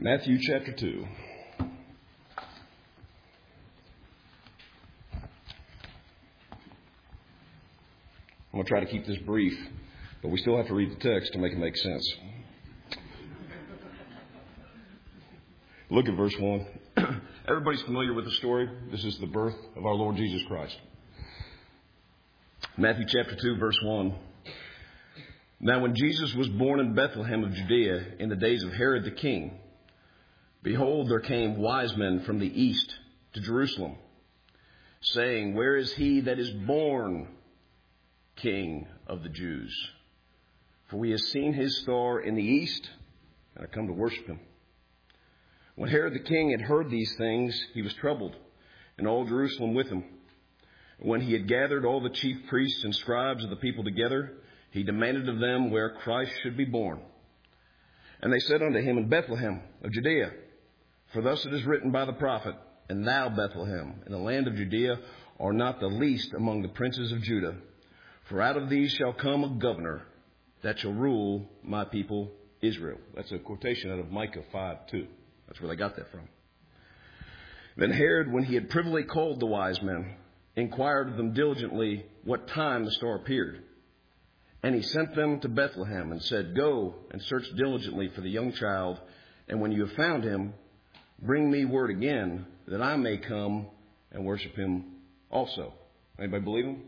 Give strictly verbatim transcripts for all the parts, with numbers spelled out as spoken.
Matthew chapter two. I'm going to try to keep this brief, but we still have to read the text to make it make sense. Look at verse one. Everybody's familiar with the story. This is the birth of our Lord Jesus Christ. Matthew chapter two, verse one. Now when Jesus was born in Bethlehem of Judea in the days of Herod the king, behold, there came wise men from the east to Jerusalem, saying, Where is he that is born King of the Jews? For we have seen his star in the east, and are come to worship him. When Herod the king had heard these things, he was troubled, and all Jerusalem with him. When he had gathered all the chief priests and scribes of the people together, he demanded of them where Christ should be born. And they said unto him, In Bethlehem of Judea. For thus it is written by the prophet, And thou, Bethlehem, in the land of Judea, art not the least among the princes of Judah. For out of these shall come a governor that shall rule my people Israel. That's a quotation out of Micah five two. That's where they got that from. Then Herod, when he had privily called the wise men, inquired of them diligently what time the star appeared. And he sent them to Bethlehem and said, Go and search diligently for the young child, and when you have found him, bring me word again, that I may come and worship him also. Anybody believe him?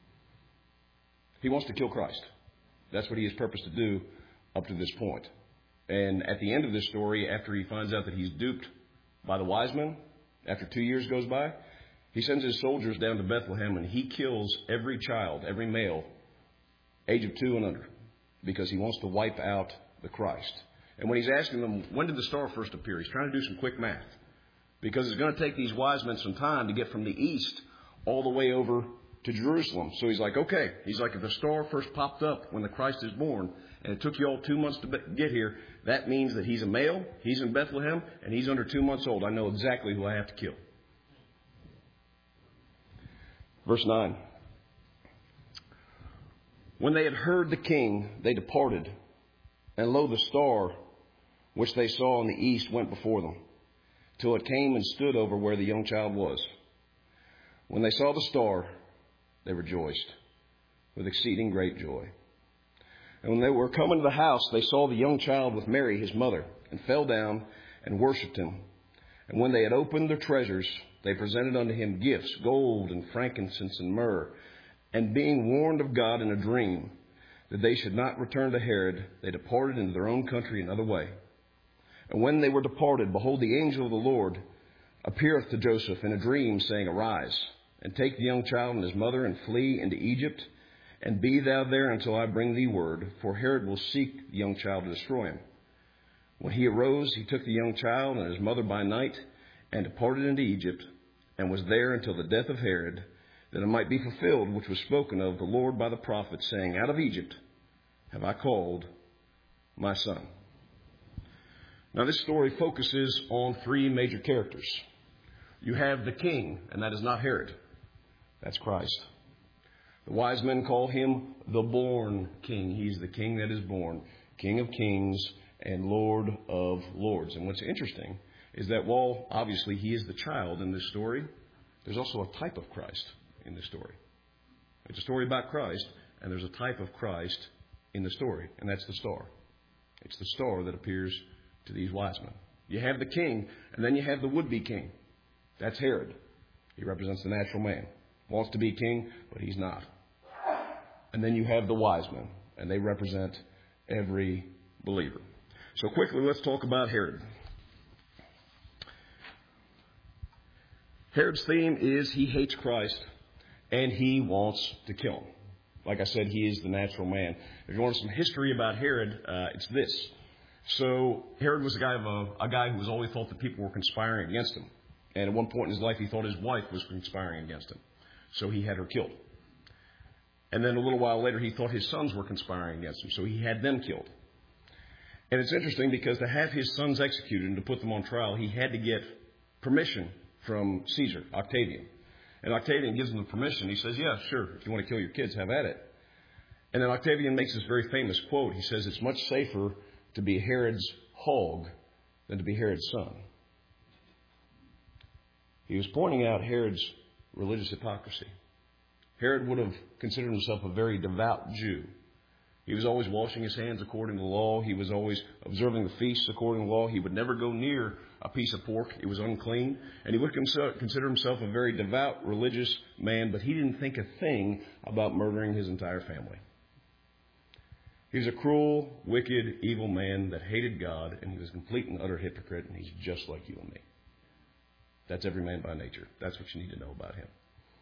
He wants to kill Christ. That's what he has purposed to do up to this point. And at the end of this story, after he finds out that he's duped by the wise men, after two years goes by, he sends his soldiers down to Bethlehem and he kills every child, every male, age of two and under, because he wants to wipe out the Christ. And when he's asking them, when did the star first appear? He's trying to do some quick math, because it's going to take these wise men some time to get from the east all the way over to Jerusalem. So he's like, okay. He's like, if the star first popped up when the Christ is born, and it took you all two months to get here, that means that he's a male, he's in Bethlehem, and he's under two months old. I know exactly who I have to kill. Verse nine. When they had heard the king, they departed. And lo, the star which they saw in the east went before them, till it came and stood over where the young child was. When they saw the star, they rejoiced with exceeding great joy. And when they were coming to the house, they saw the young child with Mary, his mother, and fell down and worshipped him. And when they had opened their treasures, they presented unto him gifts, gold and frankincense and myrrh. And being warned of God in a dream that they should not return to Herod, they departed into their own country another way. And when they were departed, behold, the angel of the Lord appeareth to Joseph in a dream, saying, Arise, and take the young child and his mother, and flee into Egypt, and be thou there until I bring thee word, for Herod will seek the young child to destroy him. When he arose, he took the young child and his mother by night, and departed into Egypt, and was there until the death of Herod, that it might be fulfilled which was spoken of the Lord by the prophet, saying, Out of Egypt have I called my son. Now this story focuses on three major characters. You have the king, and that is not Herod. That's Christ. The wise men call him the born king. He's the king that is born, King of kings and Lord of lords. And what's interesting is that while obviously he is the child in this story, there's also a type of Christ in this story. It's a story about Christ, and there's a type of Christ in the story, and that's the star. It's the star that appears to these wise men. You have the king, and then you have the would-be king. That's Herod. He represents the natural man. Wants to be king, but he's not. And then you have the wise men, and they represent every believer. So quickly, let's talk about Herod. Herod's theme is he hates Christ, and he wants to kill him. Like I said, he is the natural man. If you want some history about Herod, uh, it's this. So Herod was a guy, of a, a guy who was always thought that people were conspiring against him. And at one point in his life, he thought his wife was conspiring against him. So he had her killed. And then a little while later, he thought his sons were conspiring against him. So he had them killed. And it's interesting because to have his sons executed and to put them on trial, he had to get permission from Caesar, Octavian. And Octavian gives him the permission. He says, yeah, sure, if you want to kill your kids, have at it. And then Octavian makes this very famous quote. He says, it's much safer to be Herod's hog than to be Herod's son. He was pointing out Herod's religious hypocrisy. Herod would have considered himself a very devout Jew. He was always washing his hands according to the law. He was always observing the feasts according to the law. He would never go near a piece of pork. It was unclean. And he would consider himself a very devout religious man, but he didn't think a thing about murdering his entire family. He was a cruel, wicked, evil man that hated God, and he was a complete and utter hypocrite, and he's just like you and me. That's every man by nature. That's what you need to know about him.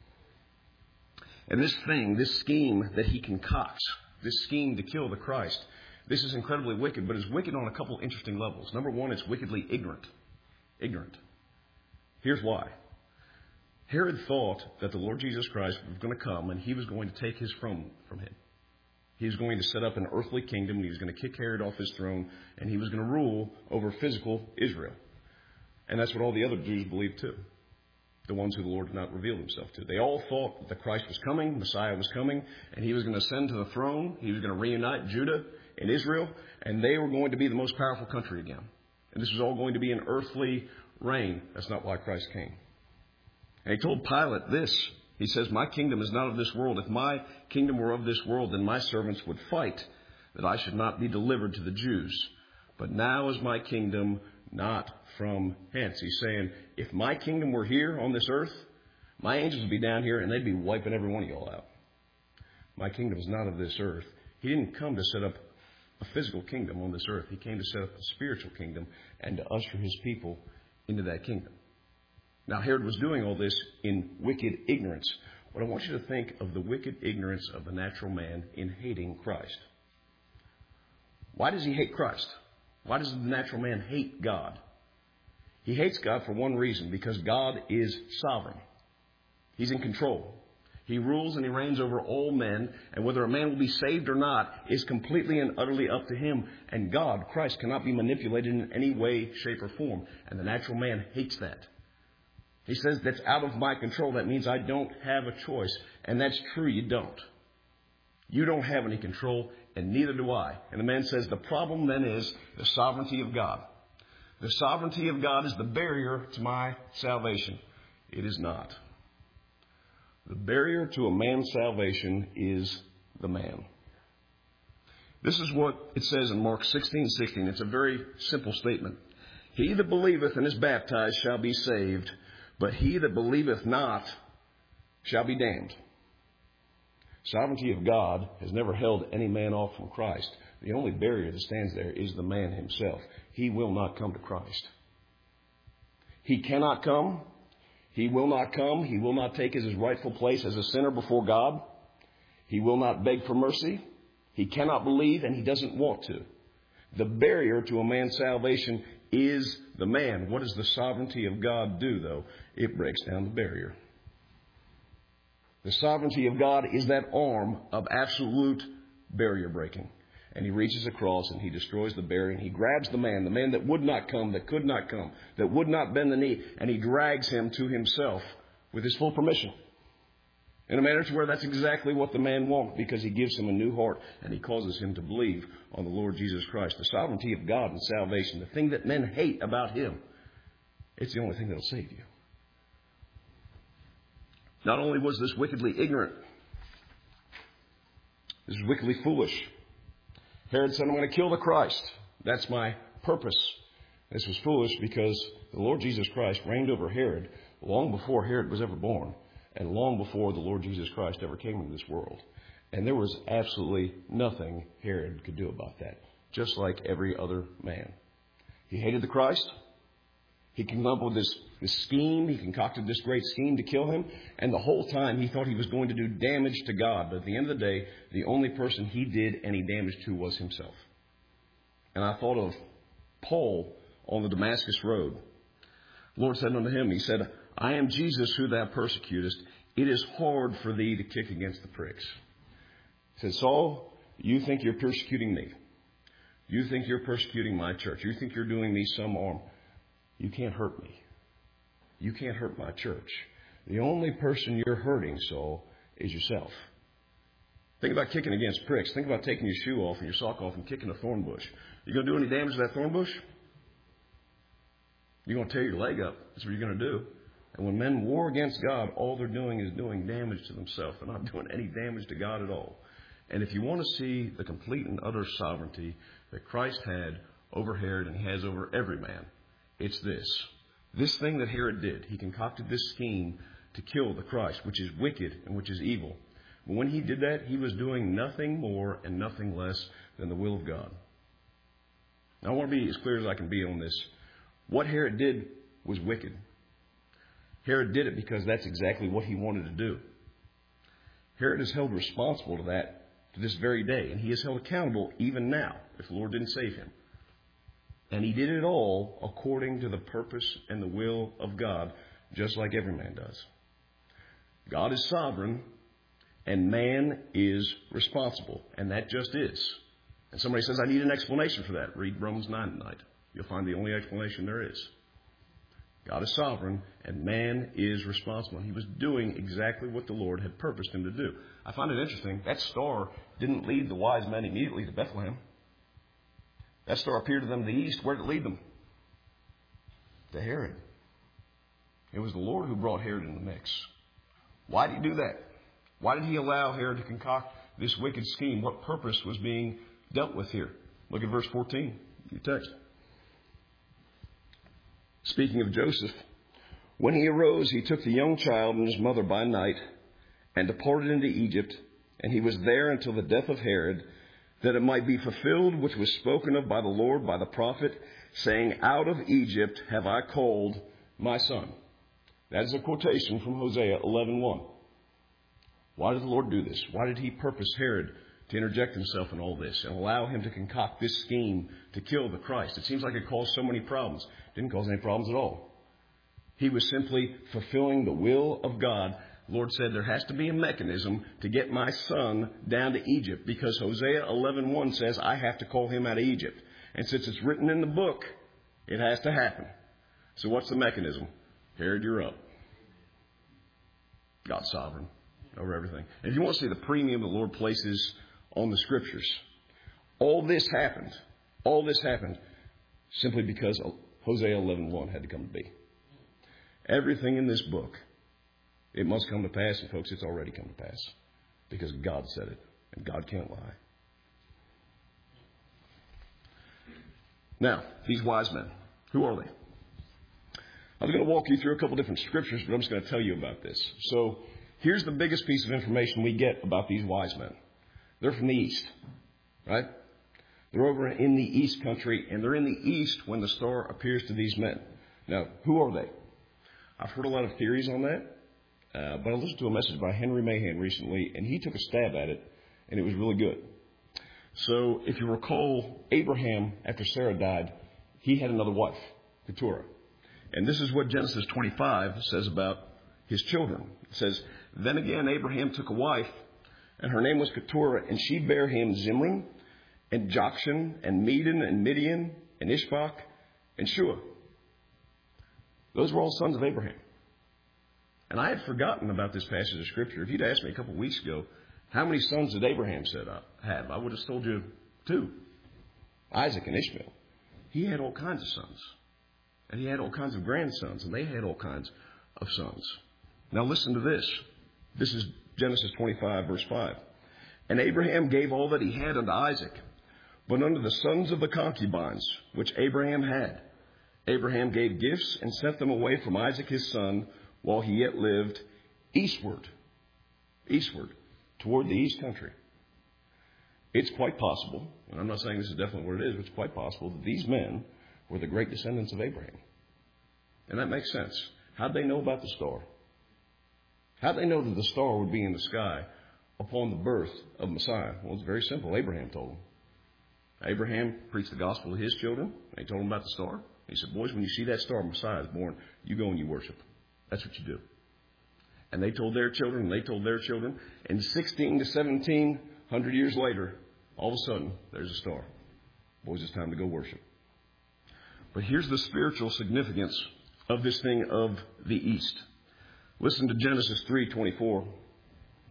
And this thing, this scheme that he concocts, this scheme to kill the Christ, this is incredibly wicked, but it's wicked on a couple interesting levels. Number one, it's wickedly ignorant. Ignorant. Here's why. Herod thought that the Lord Jesus Christ was going to come and he was going to take his throne from him. He was going to set up an earthly kingdom, and he was going to kick Herod off his throne, and he was going to rule over physical Israel. And that's what all the other Jews believed too. The ones who the Lord did not reveal himself to. They all thought that the Christ was coming, Messiah was coming, and he was going to ascend to the throne. He was going to reunite Judah and Israel, and they were going to be the most powerful country again. And this was all going to be an earthly reign. That's not why Christ came. And he told Pilate this. He says, my kingdom is not of this world. If my kingdom were of this world, then my servants would fight that I should not be delivered to the Jews. But now is my kingdom not from hence. He's saying, if my kingdom were here on this earth, my angels would be down here and they'd be wiping every one of y'all out. My kingdom is not of this earth. He didn't come to set up a physical kingdom on this earth. He came to set up a spiritual kingdom and to usher his people into that kingdom. Now, Herod was doing all this in wicked ignorance. But I want you to think of the wicked ignorance of the natural man in hating Christ. Why does he hate Christ? Why does the natural man hate God? He hates God for one reason, because God is sovereign. He's in control. He rules and he reigns over all men, and whether a man will be saved or not is completely and utterly up to him. And God, Christ, cannot be manipulated in any way, shape, or form. And the natural man hates that. He says, that's out of my control. That means I don't have a choice. And that's true, you don't. You don't have any control, and neither do I. And the man says, the problem then is the sovereignty of God. The sovereignty of God is the barrier to my salvation. It is not. The barrier to a man's salvation is the man. This is what it says in Mark sixteen sixteen. It's a very simple statement. He that believeth and is baptized shall be saved, but he that believeth not shall be damned. Sovereignty of God has never held any man off from Christ. The only barrier that stands there is the man himself. He will not come to Christ. He cannot come. He will not come. He will not take his rightful place as a sinner before God. He will not beg for mercy. He cannot believe, and he doesn't want to. The barrier to a man's salvation is the man. What does the sovereignty of God do, though? It breaks down the barrier. The sovereignty of God is that arm of absolute barrier breaking. And he reaches across and he destroys the barrier, and he grabs the man, the man that would not come, that could not come, that would not bend the knee, and he drags him to himself with his full permission. In a manner to where that's exactly what the man wants, because he gives him a new heart and he causes him to believe on the Lord Jesus Christ. The sovereignty of God and salvation, the thing that men hate about him, it's the only thing that will save you. Not only was this wickedly ignorant, this is wickedly foolish. Herod said, I'm going to kill the Christ. That's my purpose. This was foolish because the Lord Jesus Christ reigned over Herod long before Herod was ever born, and long before the Lord Jesus Christ ever came into this world. And there was absolutely nothing Herod could do about that, just like every other man. He hated the Christ. He came up with this, this scheme. He concocted this great scheme to kill him. And the whole time he thought he was going to do damage to God. But at the end of the day, the only person he did any damage to was himself. And I thought of Paul on the Damascus road. The Lord said unto him, he said, I am Jesus who thou persecutest. It is hard for thee to kick against the pricks. He said, Saul, you think you're persecuting me. You think you're persecuting my church. You think you're doing me some harm. You can't hurt me. You can't hurt my church. The only person you're hurting, Saul, is yourself. Think about kicking against pricks. Think about taking your shoe off and your sock off and kicking a thorn bush. You going to do any damage to that thorn bush? You're going to tear your leg up. That's what you're going to do. And when men war against God, all they're doing is doing damage to themselves. They're not doing any damage to God at all. And if you want to see the complete and utter sovereignty that Christ had over Herod and he has over every man, it's this. This thing that Herod did, he concocted this scheme to kill the Christ, which is wicked and which is evil. But when he did that, he was doing nothing more and nothing less than the will of God. Now, I want to be as clear as I can be on this. What Herod did was wicked. Herod did it because that's exactly what he wanted to do. Herod is held responsible to that to this very day, and he is held accountable even now if the Lord didn't save him. And he did it all according to the purpose and the will of God, just like every man does. God is sovereign, and man is responsible, and that just is. And somebody says, I need an explanation for that. Read Romans nine tonight. You'll find the only explanation there is. God is sovereign, and man is responsible. He was doing exactly what the Lord had purposed him to do. I find it interesting. That star didn't lead the wise men immediately to Bethlehem. That star appeared to them in the east. Where did it lead them? To Herod. It was the Lord who brought Herod in the mix. Why did he do that? Why did he allow Herod to concoct this wicked scheme? What purpose was being dealt with here? Look at verse fourteen, your text. Speaking of Joseph, when he arose, he took the young child and his mother by night and departed into Egypt, and he was there until the death of Herod, that it might be fulfilled which was spoken of by the Lord by the prophet, saying, out of Egypt have I called my son. That is a quotation from Hosea eleven one. Why did the Lord do this? Why did he purpose Herod to interject himself in all this and allow him to concoct this scheme to kill the Christ? It seems like it caused so many problems. It didn't cause any problems at all. He was simply fulfilling the will of God. The Lord said there has to be a mechanism to get my son down to Egypt, because Hosea eleven one says I have to call him out of Egypt. And since it's written in the book, it has to happen. So what's the mechanism? Herod, you're up. God's sovereign over everything. And if you want to see the premium the Lord places on the Scriptures, all this happened. All this happened simply because Hosea eleven one had to come to be. Everything in this book, it must come to pass. And folks, it's already come to pass because God said it, and God can't lie. Now, these wise men, who are they? I was going to walk you through a couple different scriptures, but I'm just going to tell you about this. So here's the biggest piece of information we get about these wise men. They're from the east, right? They're over in the east country, and they're in the east when the star appears to these men. Now, who are they? I've heard a lot of theories on that, uh, but I listened to a message by Henry Mahan recently, and he took a stab at it, and it was really good. So if you recall, Abraham, after Sarah died, he had another wife, Keturah. And this is what Genesis twenty-five says about his children. It says, then again Abraham took a wife, and her name was Keturah, and she bare him Zimran, and Jokshan, and Medan, and Midian, and Ishbak, and Shua. Those were all sons of Abraham. And I had forgotten about this passage of Scripture. If you'd asked me a couple of weeks ago, how many sons did Abraham set up, have? I would have told you two. Isaac and Ishmael. He had all kinds of sons. And he had all kinds of grandsons, and they had all kinds of sons. Now listen to this. This is Genesis twenty-five, verse five. And Abraham gave all that he had unto Isaac, but unto the sons of the concubines, which Abraham had, Abraham gave gifts and sent them away from Isaac his son, while he yet lived, eastward, eastward, toward the east country. It's quite possible, and I'm not saying this is definitely what it is, but it's quite possible that these men were the great descendants of Abraham. And that makes sense. How'd they know about the star? How'd they know that the star would be in the sky upon the birth of Messiah? Well, it's very simple. Abraham told them. Abraham preached the gospel to his children. They told them about the star. He said, boys, when you see that star, Messiah is born, you go and you worship. That's what you do. And they told their children, and they told their children. And sixteen to seventeen hundred years later, all of a sudden, there's a star. Boys, it's time to go worship. But here's the spiritual significance of this thing of the east. Listen to Genesis three twenty-four.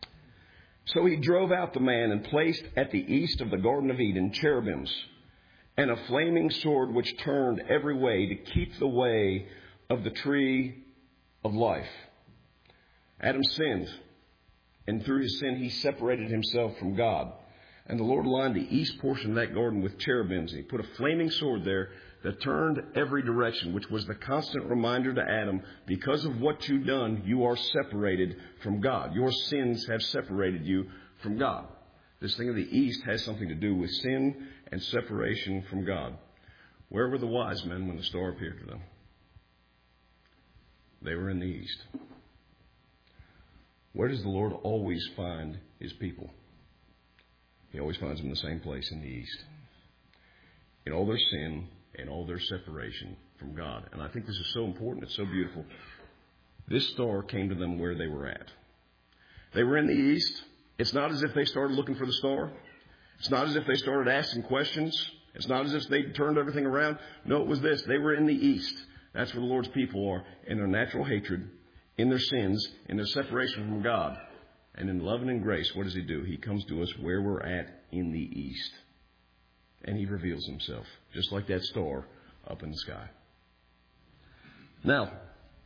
So he drove out the man and placed at the east of the Garden of Eden cherubims and a flaming sword which turned every way to keep the way of the tree of life. Adam sinned, and through his sin he separated himself from God. And the Lord lined the east portion of that garden with cherubims. And he put a flaming sword there that turned every direction, which was the constant reminder to Adam, because of what you've done, you are separated from God. Your sins have separated you from God. This thing of the east has something to do with sin and separation from God. Where were the wise men when the star appeared to them? They were in the east. Where does the Lord always find his people? He always finds them in the same place, in the east. In all their sin and all their separation from God. And I think this is so important. It's so beautiful. This star came to them where they were at. They were in the east. It's not as if they started looking for the star. It's not as if they started asking questions. It's not as if they turned everything around. No, it was this. They were in the east. That's where the Lord's people are, in their natural hatred, in their sins, in their separation from God. And in love and in grace, what does he do? He comes to us where we're at in the east. And he reveals himself, just like that star up in the sky. Now,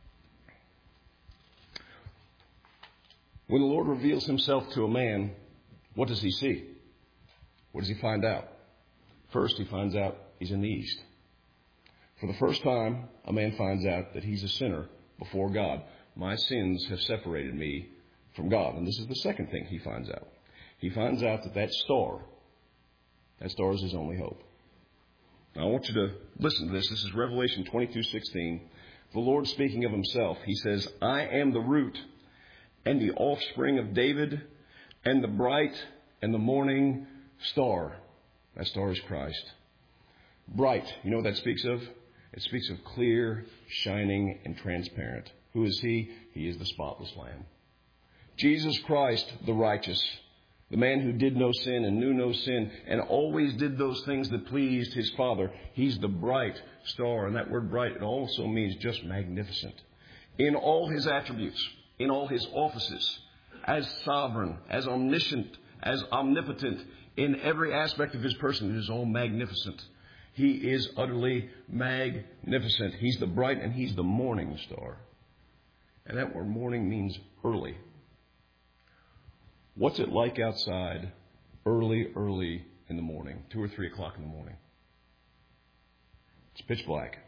when the Lord reveals himself to a man, what does he see? What does he find out? First, he finds out he's in the east. For the first time, a man finds out that he's a sinner before God. My sins have separated me from God. And this is the second thing he finds out. He finds out that that star, that star is his only hope. Now, I want you to listen to this. This is Revelation twenty-two sixteen. The Lord speaking of himself, he says, I am the root and the offspring of David and the bright and the morning star. That star is Christ. Bright, you know what that speaks of? It speaks of clear, shining, and transparent. Who is he? He is the spotless Lamb. Jesus Christ, the righteous, the man who did no sin and knew no sin and always did those things that pleased his Father. He's the bright star. And that word bright, it also means just magnificent. In all his attributes, in all his offices, as sovereign, as omniscient, as omnipotent, in every aspect of his person, it is all magnificent. He is utterly magnificent. He's the bright and he's the morning star. And that word morning means early. What's it like outside early, early in the morning, two or three o'clock in the morning? It's pitch black.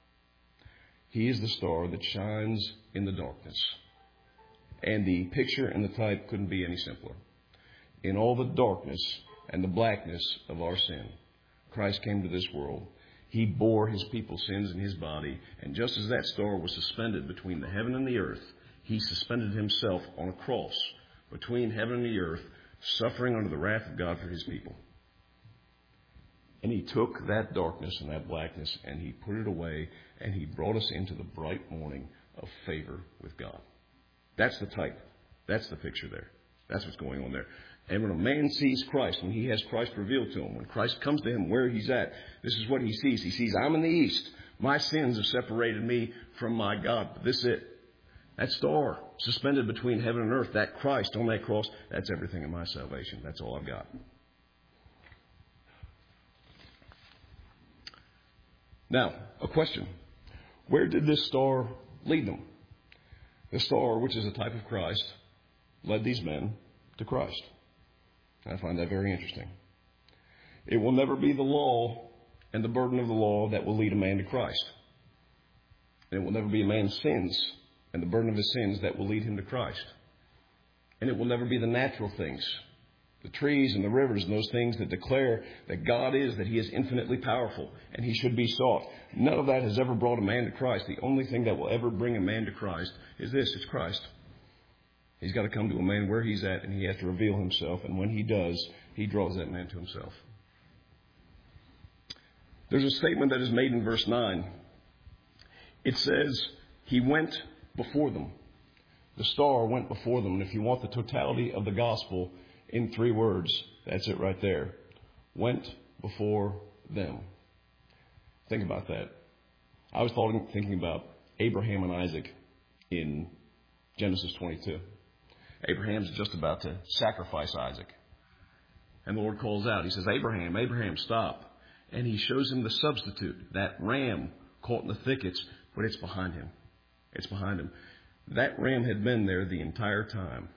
He is the star that shines in the darkness. And the picture and the type couldn't be any simpler. In all the darkness and the blackness of our sin, Christ came to this world. He bore his people's sins in his body. And just as that star was suspended between the heaven and the earth, he suspended himself on a cross between heaven and the earth, suffering under the wrath of God for his people. And he took that darkness and that blackness and he put it away and he brought us into the bright morning of favor with God. That's the type. That's the picture there. That's what's going on there. And when a man sees Christ, when he has Christ revealed to him, when Christ comes to him where he's at, this is what he sees. He sees, I'm in the east. My sins have separated me from my God. But this is it. That star suspended between heaven and earth, that Christ on that cross, that's everything in my salvation. That's all I've got. Now, a question. Where did this star lead them? The star, which is a type of Christ, led these men to Christ. I find that very interesting. It will never be the law and the burden of the law that will lead a man to Christ. And it will never be a man's sins and the burden of his sins that will lead him to Christ. And it will never be the natural things, the trees and the rivers and those things that declare that God is, that he is infinitely powerful and he should be sought. None of that has ever brought a man to Christ. The only thing that will ever bring a man to Christ is this, it's Christ. He's got to come to a man where he's at and he has to reveal himself. And when he does, he draws that man to himself. There's a statement that is made in verse nine. It says, he went before them. The star went before them. And if you want the totality of the gospel in three words, that's it right there. Went before them. Think about that. I was thinking about Abraham and Isaac in Genesis twenty-two. Abraham's just about to sacrifice Isaac. And the Lord calls out. He says, Abraham, Abraham, stop. And he shows him the substitute, that ram caught in the thickets, but it's behind him. It's behind him. That ram had been there the entire time.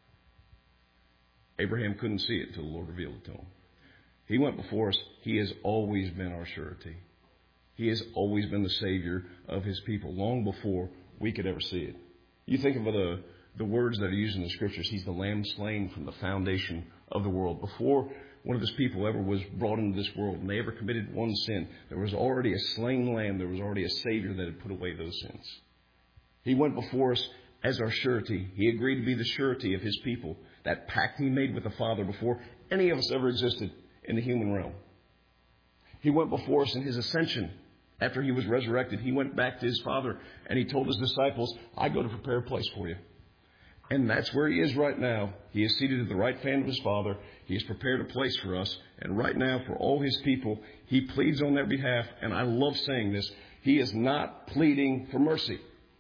Abraham couldn't see it until the Lord revealed it to him. He went before us. He has always been our surety. He has always been the Savior of his people, long before we could ever see it. You think of the, the words that are used in the Scriptures. He's the Lamb slain from the foundation of the world. Before one of his people ever was brought into this world and they ever committed one sin, there was already a slain lamb. There was already a Savior that had put away those sins. He went before us as our surety. He agreed to be the surety of his people. That pact he made with the Father before any of us ever existed in the human realm. He went before us in his ascension. After he was resurrected, he went back to his Father and he told his disciples, I go to prepare a place for you. And that's where he is right now. He is seated at the right hand of his Father. He has prepared a place for us. And right now, for all his people, he pleads on their behalf. And I love saying this. He is not pleading for mercy.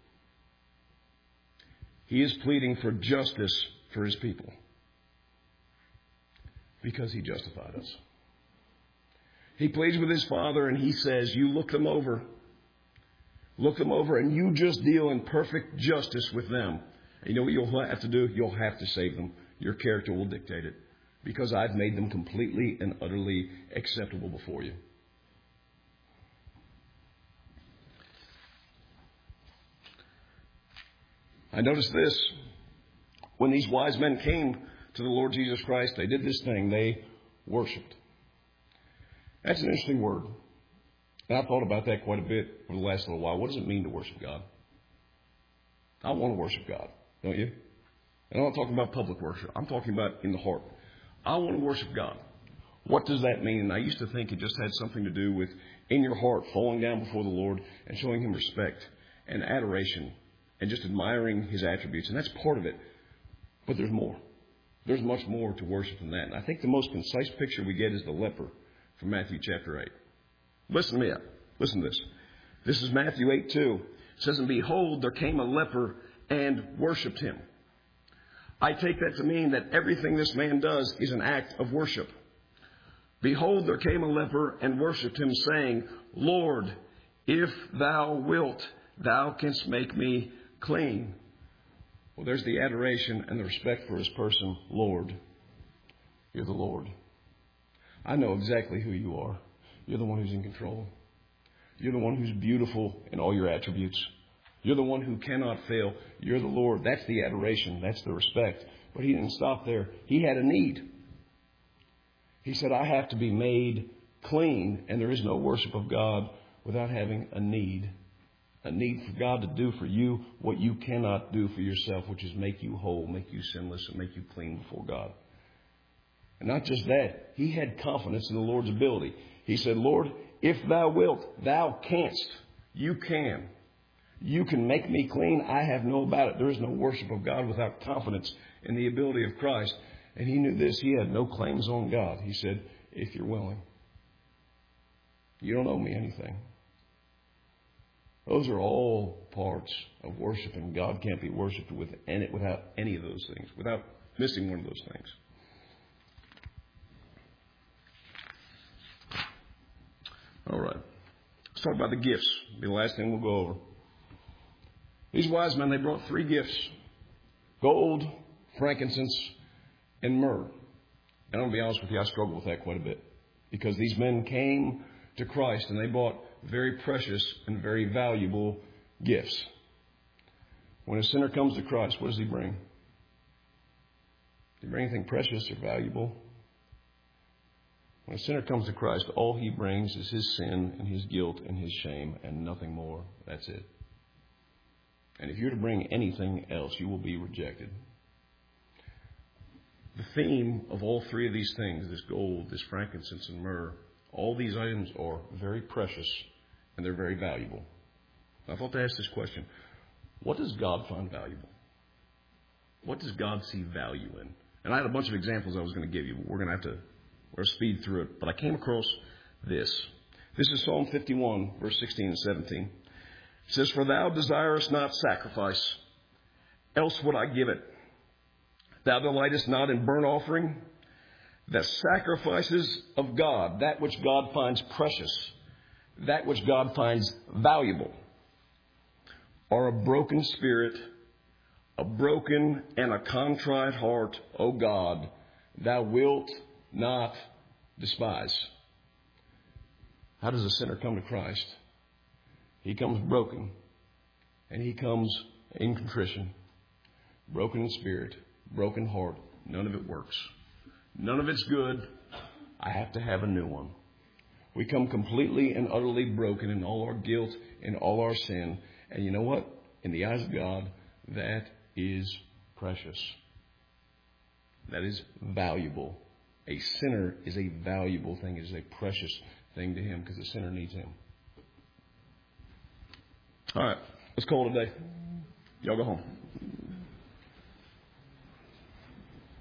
He is pleading for justice for his people. Because he justified us. He pleads with his Father and he says, you look them over. Look them over and you just deal in perfect justice with them. And you know what you'll have to do? You'll have to save them. Your character will dictate it. Because I've made them completely and utterly acceptable before you. I noticed this. When these wise men came to the Lord Jesus Christ, they did this thing. They worshipped. That's an interesting word. And I've thought about that quite a bit over the last little while. What does it mean to worship God? I want to worship God, don't you? And I'm not talking about public worship. I'm talking about in the heart. I want to worship God. What does that mean? And I used to think it just had something to do with in your heart, falling down before the Lord and showing him respect and adoration and just admiring his attributes. And that's part of it. But there's more. There's much more to worship than that. And I think the most concise picture we get is the leper from Matthew chapter eight. Listen to me. Listen to this. This is Matthew eight two. It says, and behold, there came a leper and worshipped him. I take that to mean that everything this man does is an act of worship. Behold, there came a leper and worshipped him, saying, Lord, if thou wilt, thou canst make me clean. Well, there's the adoration and the respect for his person. Lord, you're the Lord. I know exactly who you are. You're the one who's in control. You're the one who's beautiful in all your attributes. You're the one who cannot fail. You're the Lord. That's the adoration. That's the respect. But he didn't stop there. He had a need. He said, I have to be made clean. And there is no worship of God without having a need. A need for God to do for you what you cannot do for yourself, which is make you whole, make you sinless, and make you clean before God. And not just that, he had confidence in the Lord's ability. He said, Lord, if thou wilt, thou canst. You can. You can make me clean. I have no about it. There is no worship of God without confidence in the ability of Christ. And he knew this. He had no claims on God. He said, if you're willing. You don't owe me anything. Those are all parts of worship, and God can't be worshipped with any, without any of those things, without missing one of those things. All right. Let's talk about the gifts. It'll be the last thing we'll go over. These wise men, they brought three gifts. Gold, frankincense, and myrrh. And I'm going to be honest with you, I struggle with that quite a bit. Because these men came to Christ and they brought very precious and very valuable gifts. When a sinner comes to Christ, what does he bring? Does he bring anything precious or valuable? When a sinner comes to Christ, all he brings is his sin and his guilt and his shame and nothing more. That's it. And if you're to bring anything else, you will be rejected. The theme of all three of these things, this gold, this frankincense, and myrrh, all these items are very precious and they're very valuable. I thought to ask this question. What does God find valuable? What does God see value in? And I had a bunch of examples I was going to give you, but we're going to have to we're speed through it. But I came across this. This is Psalm fifty-one, verse sixteen and seventeen. It says, for thou desirest not sacrifice, else would I give it. Thou delightest not in burnt offering. that sacrifices of God, that which God finds precious, that which God finds valuable, are a broken spirit, a broken and a contrite heart, O God, thou wilt not despise. How does a sinner come to Christ? He comes broken, and he comes in contrition, broken in spirit, broken heart. None of it works. None of it's good. I have to have a new one. We come completely and utterly broken in all our guilt and all our sin. And you know what? In the eyes of God, that is precious. That is valuable. A sinner is a valuable thing. It is a precious thing to him because the sinner needs him. All right. Let's call it a day. Y'all go home.